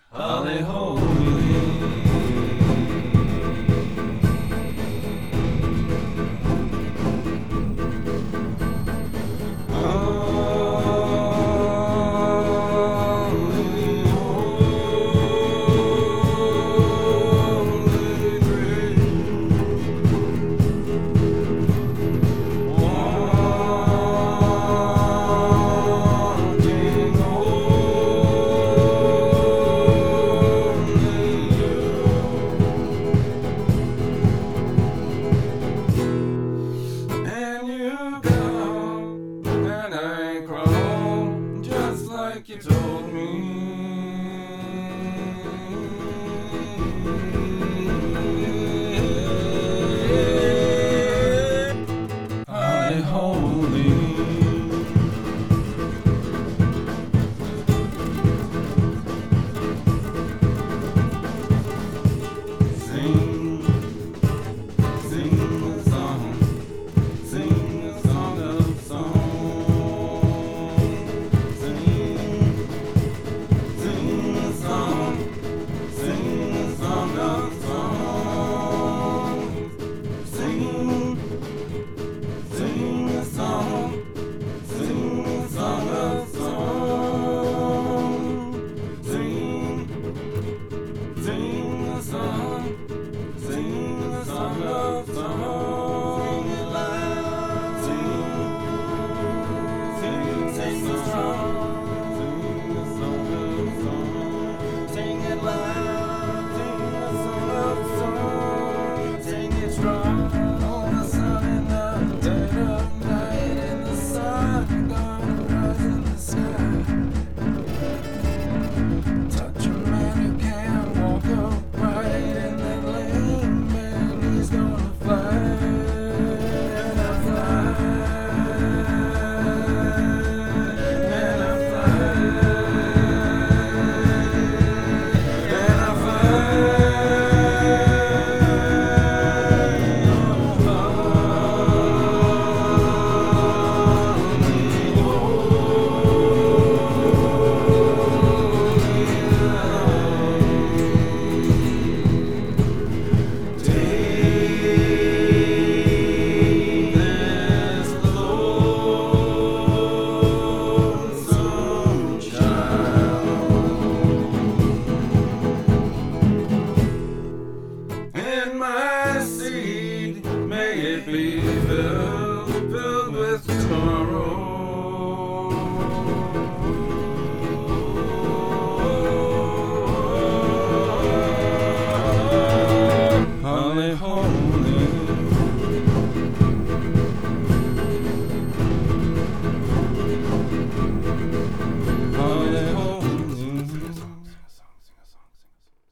Holly holy. Like you told me, Holly holy. Sing, sing a song, sing a song of song. Sing, sing a song, sing a song of song. Sing, sing a song, sing a song of song. Sing, sing a song, sing a song of song. Sing it loud, sing a song, sing a song of song. Sing it loud, sing a song of song. Sing it strong on a sunny dead of night, and the sun gonna rise in the sky. Touch a man who can't walk upright, and that lame man, he's gonna fly. And I fly, and I fly, and I fly. In my seed, may it be filled with tomorrow. Holly holy. Holly holy. Sing a song, sing a song, sing a song, sing a song.